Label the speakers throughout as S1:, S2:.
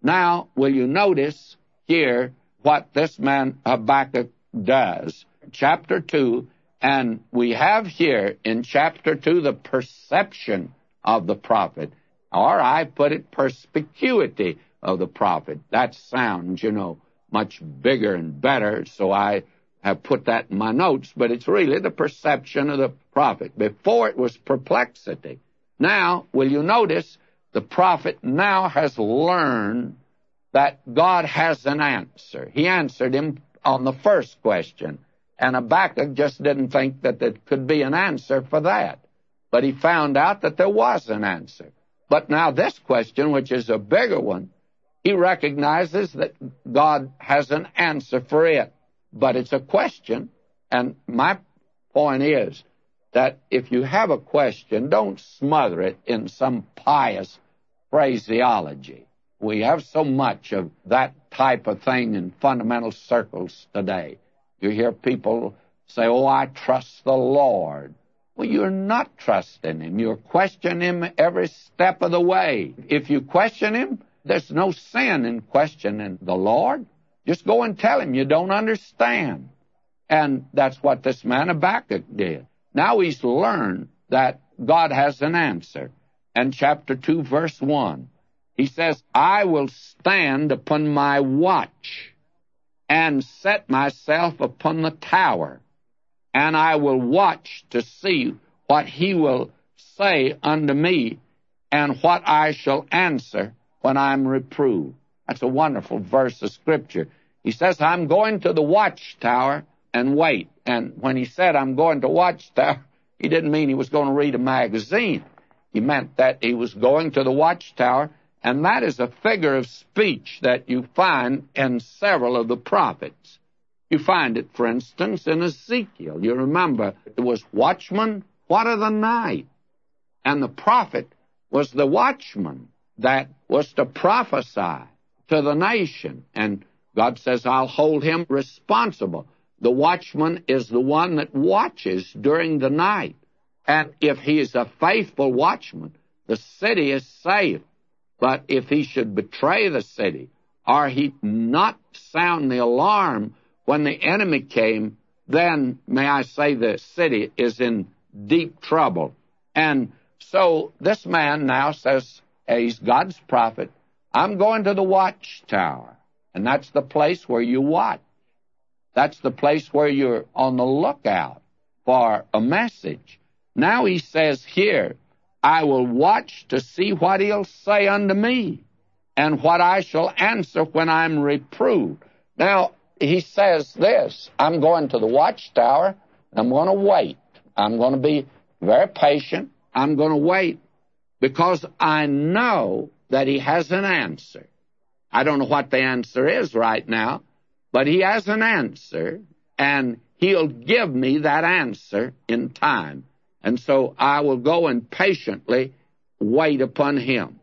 S1: Now, will you notice here what this man Habakkuk does? Chapter 2, and we have here in chapter 2 the perception of the prophet, or I put it perspicuity of the prophet. That sounds, much bigger and better, so I have put that in my notes, but it's really the perception of the prophet. Before it was perplexity. Now, will you notice, the prophet now has learned that God has an answer. He answered him on the first question, and Habakkuk just didn't think that there could be an answer for that. But he found out that there was an answer. But now this question, which is a bigger one, he recognizes that God has an answer for it. But it's a question, and my point is that if you have a question, don't smother it in some pious phraseology. We have so much of that type of thing in fundamental circles today. You hear people say, "Oh, I trust the Lord." Well, you're not trusting Him. You're questioning Him every step of the way. If you question Him, there's no sin in questioning the Lord. Just go and tell Him you don't understand. And that's what this man Habakkuk did. Now he's learned that God has an answer. And chapter 2, verse 1, he says, "I will stand upon my watch and set myself upon the tower, and I will watch to see what He will say unto me, and what I shall answer when I'm reproved." That's a wonderful verse of Scripture. He says, "I'm going to the watchtower and wait." And when he said, "I'm going to watchtower," he didn't mean he was going to read a magazine. He meant that he was going to the watchtower, and that is a figure of speech that you find in several of the prophets. You find it, for instance, in Ezekiel. You remember, it was watchman, what of the night? And the prophet was the watchman that was to prophesy to the nation. And God says, "I'll hold him responsible." The watchman is the one that watches during the night. And if he is a faithful watchman, the city is safe. But if he should betray the city, or he not sound the alarm when the enemy came, then, may I say, the city is in deep trouble. And so this man now says, he's God's prophet, "I'm going to the watchtower." And that's the place where you watch. That's the place where you're on the lookout for a message. Now he says here, "I will watch to see what He'll say unto me, and what I shall answer when I'm reproved." Now, he says this, "I'm going to the watchtower, and I'm going to wait. I'm going to be very patient. I'm going to wait, because I know that He has an answer." I don't know what the answer is right now, but He has an answer, and He'll give me that answer in time. And so I will go and patiently wait upon Him.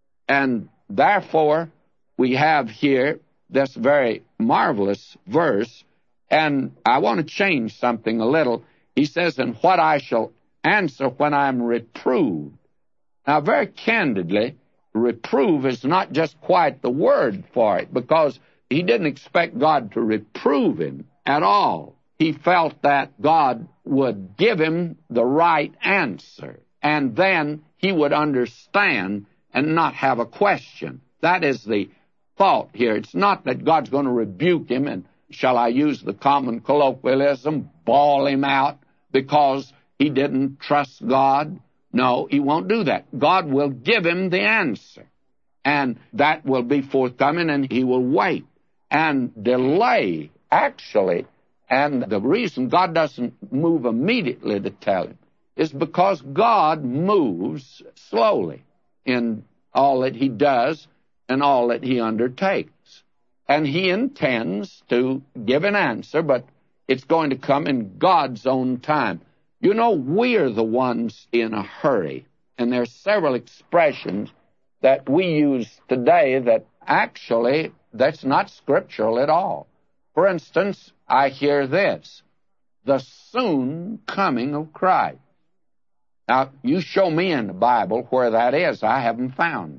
S1: And therefore, we have here this very marvelous verse, and I want to change something a little. He says, "And what I shall answer when I'm reproved." Now, very candidly, reprove is not just quite the word for it, because he didn't expect God to reprove him at all. He felt that God would give him the right answer, and then he would understand and not have a question. That is the thought here. It's not that God's going to rebuke him and, shall I use the common colloquialism, bawl him out because he didn't trust God. No, He won't do that. God will give him the answer, and that will be forthcoming, and he will wait and delay, actually. And the reason God doesn't move immediately to tell him is because God moves slowly in all that He does and all that He undertakes. And He intends to give an answer, but it's going to come in God's own time. You know, we're the ones in a hurry, and there are several expressions that we use today that actually, that's not scriptural at all. For instance, I hear this, "the soon coming of Christ." Now, you show me in the Bible where that is. I haven't found it.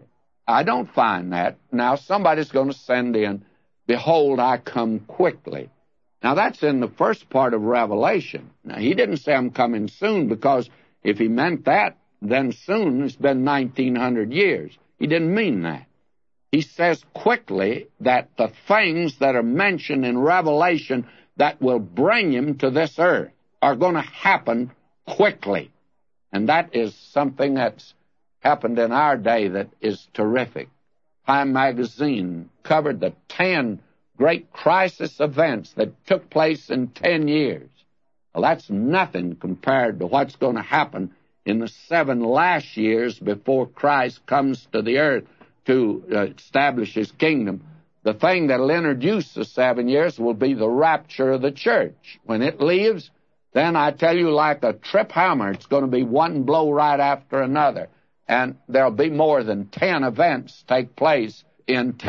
S1: I don't find that. Now, somebody's going to send in, behold, I come quickly. Now, that's in the first part of Revelation. Now, he didn't say I'm coming soon, because if he meant that, then soon has been 1900 years. He didn't mean that. He says quickly that the things that are mentioned in Revelation that will bring him to this earth are going to happen quickly. And that is something that's happened in our day that is terrific. Time magazine covered the 10 great crisis events that took place in 10 years. Well, that's nothing compared to what's going to happen in the 7 last years before Christ comes to the earth to establish his kingdom. The thing that will introduce the 7 years will be the rapture of the church. When it leaves, then I tell you, like a trip hammer, it's going to be one blow right after another. And there'll be more than 10 events take place in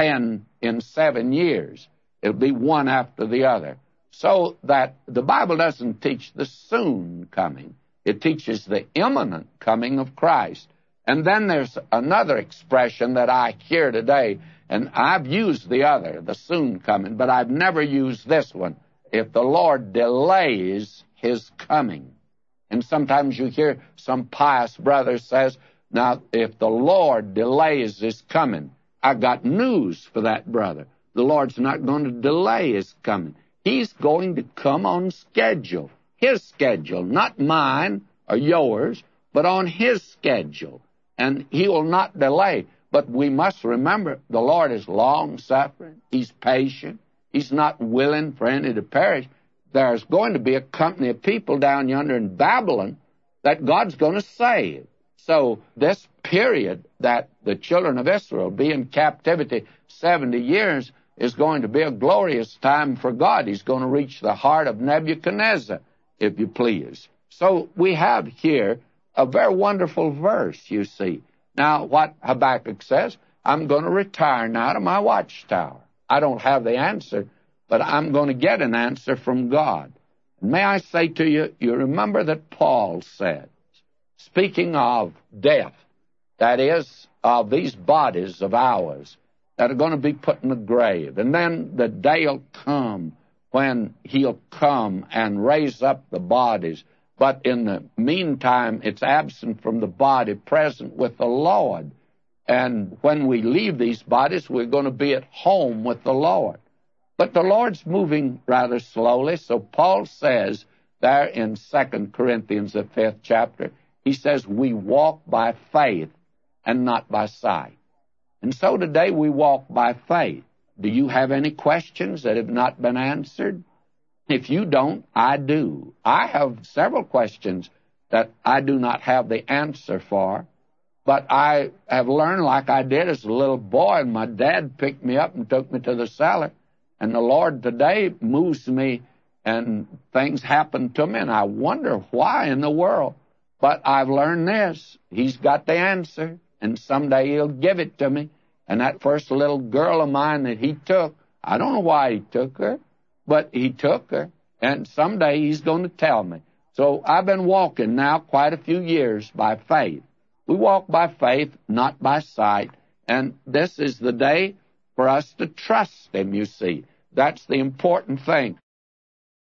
S1: 7 years. It'll be one after the other. So that the Bible doesn't teach the soon coming. It teaches the imminent coming of Christ. And then there's another expression that I hear today, and I've used the other, the soon coming, but I've never used this one. If the Lord delays his coming. And sometimes you hear some pious brother says, now, if the Lord delays his coming, I got news for that brother. The Lord's not going to delay his coming. He's going to come on schedule. His schedule, not mine or yours, but on his schedule. And he will not delay. But we must remember, the Lord is long-suffering. He's patient. He's not willing for any to perish. There's going to be a company of people down yonder in Babylon that God's going to save. So this period that the children of Israel will be in captivity 70 years is going to be a glorious time for God. He's going to reach the heart of Nebuchadnezzar, if you please. So we have here a very wonderful verse, you see. Now, what Habakkuk says, I'm going to retire now to my watchtower. I don't have the answer, but I'm going to get an answer from God. And may I say to you, you remember that Paul said, speaking of death, that is, of these bodies of ours that are going to be put in the grave. And then the day will come when he'll come and raise up the bodies. But in the meantime, it's absent from the body, present with the Lord. And when we leave these bodies, we're going to be at home with the Lord. But the Lord's moving rather slowly, so Paul says there in 2 Corinthians, the 5th chapter, he says, we walk by faith and not by sight. And so today we walk by faith. Do you have any questions that have not been answered? If you don't, I do. I have several questions that I do not have the answer for, but I have learned like I did as a little boy, and my dad picked me up and took me to the cellar, and the Lord today moves me, and things happen to me, and I wonder why in the world. But I've learned this. He's got the answer, and someday he'll give it to me. And that first little girl of mine that he took, I don't know why he took her, but he took her, and someday he's going to tell me. So I've been walking now quite a few years by faith. We walk by faith, not by sight, and this is the day for us to trust him, you see. That's the important thing.